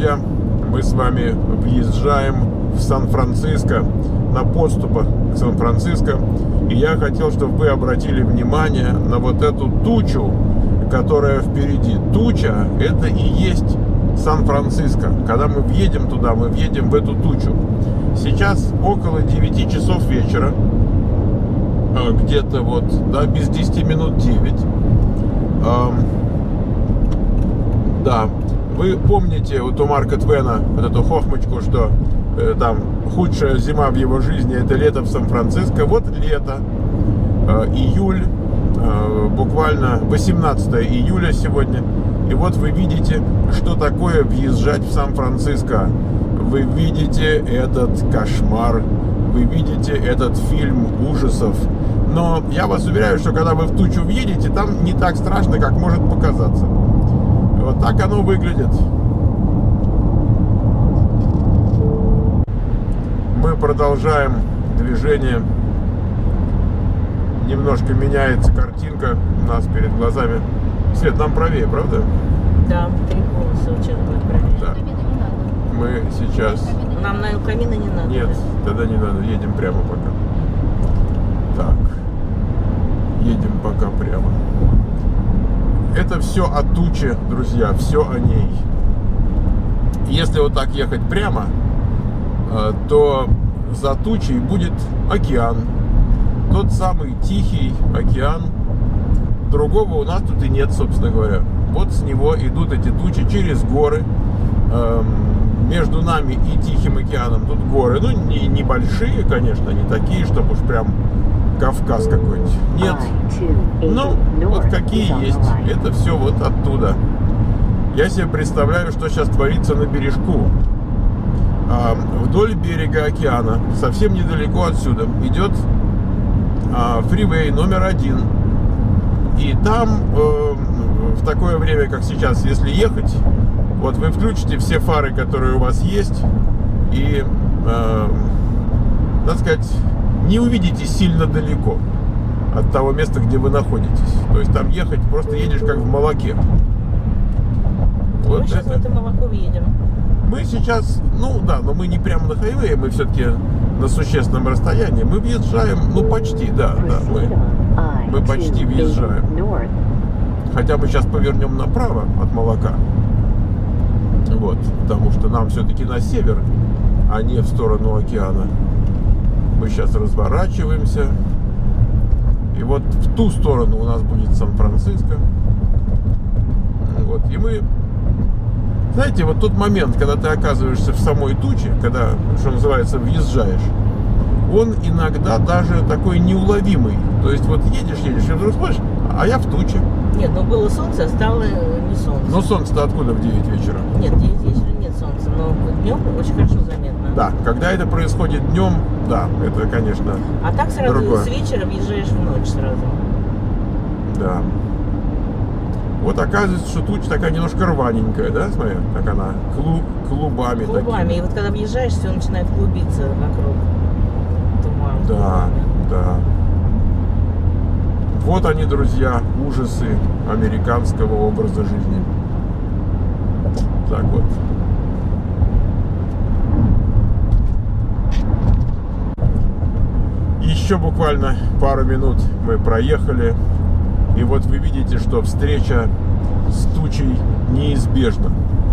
друзья, мы с вами въезжаем в Сан-Франциско, на подступах к Сан-Франциско. И я хотел, чтобы вы обратили внимание на вот эту тучу, которая впереди. Туча – это и есть Сан-Франциско. Когда мы въедем туда, мы въедем в эту тучу. Сейчас около 9 часов вечера, где-то вот, да, без 10 минут 9. Да, вы помните вот у Марка Твена вот эту хохмочку, что там худшая зима в его жизни — это лето в Сан-Франциско. Вот лето, июль, буквально 18 июля сегодня. И вот вы видите, что такое въезжать в Сан-Франциско. Вы видите этот кошмар, вы видите этот фильм ужасов. Но я вас уверяю, что когда вы в тучу въедете, там не так страшно, как может показаться. Вот так оно выглядит. Мы продолжаем движение. Немножко меняется картинка у нас перед глазами. Свет, нам правее, правда? Да, 3 полосы сейчас будет правее. Да. Мы сейчас... Нам на камина не надо? Нет, тогда не надо, едем прямо пока. Так, едем пока прямо. Это все о туче, друзья, все о ней. Если вот так ехать прямо, то за тучей будет океан. Тот самый Тихий океан. Другого у нас тут и нет, собственно говоря. Вот с него идут эти тучи через горы. Между нами и Тихим океаном тут горы. Ну, небольшие, конечно, не такие, чтобы уж прям Кавказ какой-нибудь. Нет. Ну, вот какие есть. Это все вот оттуда. Я себе представляю, что сейчас творится на бережку. Вдоль берега океана, совсем недалеко отсюда, идет фривей номер 1. И там в такое время, как сейчас, если ехать, вот вы включите все фары, которые у вас есть, и, так сказать, не увидите сильно далеко от того места, где вы находитесь. То есть там ехать, просто едешь как в молоке. Вот мы сейчас в это молоко въедем. Мы сейчас, ну да, но мы не прямо на хайвее, мы все-таки на существенном расстоянии. Мы въезжаем, ну почти, да, мы почти въезжаем. Хотя мы сейчас повернем направо от молока. Вот, потому что нам все-таки на север, а не в сторону океана. Мы сейчас разворачиваемся. И вот в ту сторону у нас будет Сан-Франциско. Вот, и мы... Знаете, вот тот момент, когда ты оказываешься в самой туче, когда, что называется, въезжаешь, он иногда даже такой неуловимый. То есть вот едешь, и вдруг смотришь, а я в туче. Нет, ну было солнце, а стало не солнце. Но солнце-то откуда в 9 вечера? Нет, в 9 вечера нет солнца, но днем очень хорошо заметно. Да, когда это происходит днем, да, это, конечно, а так сразу другое. С вечера въезжаешь в ночь сразу. Да. Вот оказывается, что туча такая немножко рваненькая, да, смотри, так она клубами. Клубами, и вот когда въезжаешь, все начинает клубиться вокруг. Туман. Да, да. Вот они, друзья, ужасы американского образа жизни. Так вот. Еще буквально пару минут мы проехали. И вот вы видите, что встреча с тучей неизбежна.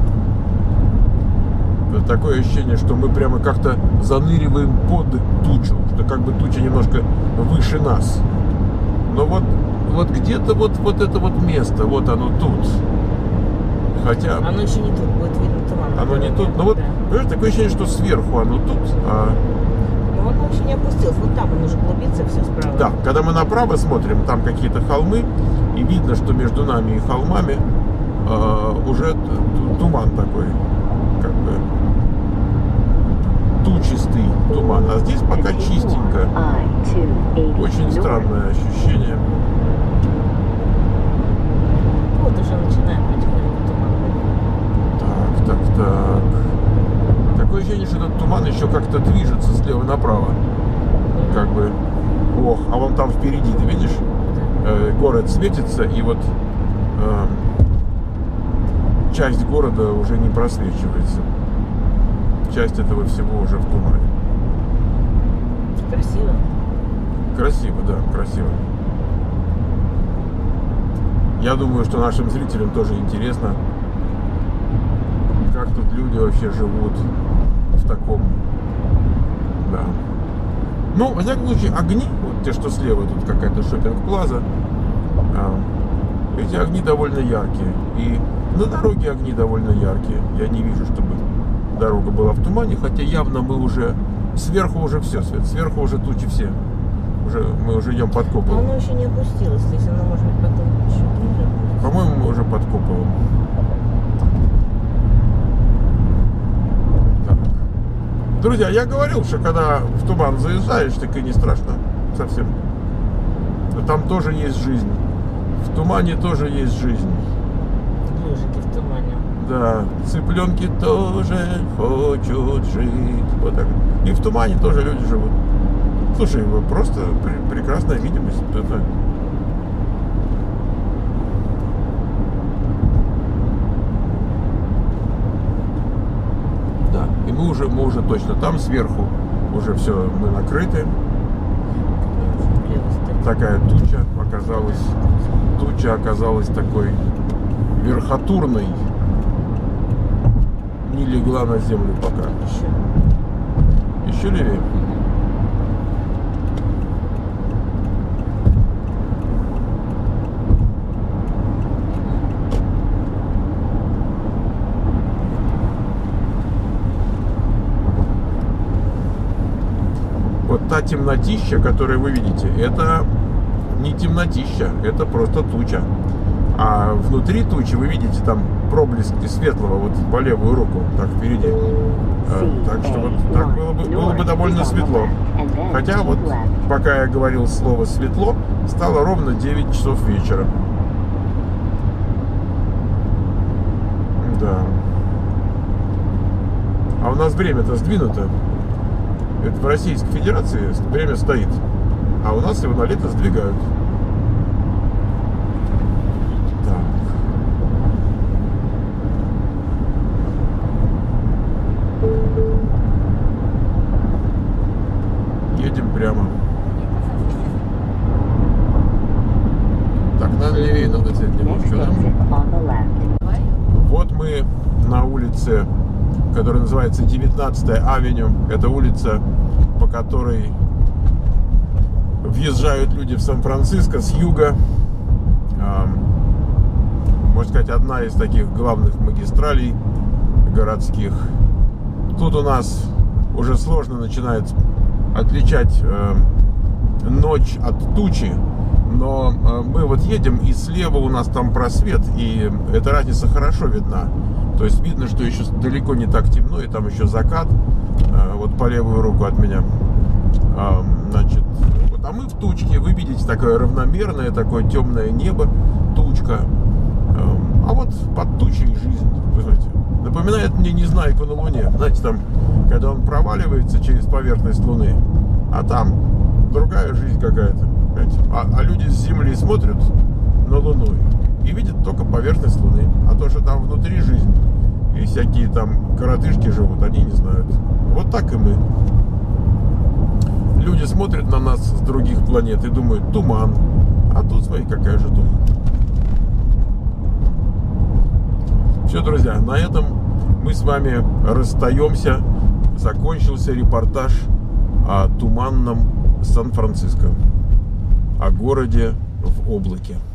Такое ощущение, что мы прямо как-то заныриваем под тучу, что как бы туча немножко выше нас. Но вот где-то вот это вот место, вот оно тут. Хотя... Оно еще не тут, будет видно туман. Оно не тут, но вот, да. Понимаешь, такое ощущение, что сверху оно тут, Но оно еще не опустилось, вот там оно уже клубится все справа. Да, когда мы направо смотрим, там какие-то холмы, и видно, что между нами и холмами уже туман такой, как бы тучистый туман. А здесь пока чистенько. Очень странное ощущение. Вот уже начинаем потихоньку туман. Так. Такое ощущение, что этот туман еще как-то движется слева направо. Как бы. Ох, а вон там впереди, ты видишь? Город светится, и вот часть города уже не просвечивается. Часть этого всего уже в тумане. Красиво. Красиво, да, красиво. Я думаю, что нашим зрителям тоже интересно, как тут люди вообще живут в таком, да. Ну, во всяком случае, огни, вот те, что слева, тут какая-то шопинг-плаза, эти огни довольно яркие. И на дороге огни довольно яркие. Я не вижу, чтобы дорога была в тумане, хотя явно мы уже, сверху уже все, Свет, сверху уже тучи все. Мы уже идем под Но куполом. оно еще не опустилось, если оно может быть потом еще ниже. По-моему, мы уже под куполом. Так. Друзья, я говорил, что когда в туман заезжаешь, так и не страшно совсем. Там тоже есть жизнь. В тумане тоже есть жизнь. Ежики в тумане. Да, цыпленки тоже хотят жить. Вот так. И в тумане тоже люди живут. Слушай, просто прекрасная видимость. Это... Да, и мы уже точно там сверху уже все, мы накрыты. Такая туча оказалась такой верхотурной. Не легла на землю пока. Еще левее. Вот та темнотища, которую вы видите, это не темнотища, это просто туча. А внутри тучи вы видите там проблески светлого вот по левую руку, так впереди. Так что вот так было бы довольно светло. Хотя вот пока я говорил слово светло, стало ровно 9 часов вечера. Да. А у нас время-то сдвинуто. Это в Российской Федерации время стоит, а у нас его на лето сдвигают. Так. Едем прямо. Так, надо левее, надо взять немножко, да? Вот мы на улице, которая называется 19-я авеню. Это улица, по которой въезжают люди в Сан-Франциско с юга. Можно сказать, одна из таких главных магистралей городских. Тут у нас уже сложно начинает отличать ночь от тучи. Но мы вот едем, и слева у нас там просвет, и эта разница хорошо видна. То есть видно, что еще далеко не так темно, и там еще закат, вот по левую руку от меня. Значит, вот, а мы в тучке, вы видите, такое равномерное, такое темное небо, тучка. А вот под тучей жизнь, вы знаете, напоминает мне Незнайку на Луне. Знаете, там, когда он проваливается через поверхность Луны, а там другая жизнь какая-то. А люди с Земли смотрят на Луну и видят только поверхность Луны. А то, что там внутри жизнь и всякие там коротышки живут, они не знают. Вот так и мы. Люди смотрят на нас с других планет и думают: туман. А тут, смотри, какая же тут. Все, друзья, на этом мы с вами расстаемся. Закончился репортаж о туманном Сан-Франциско, о городе в облаке.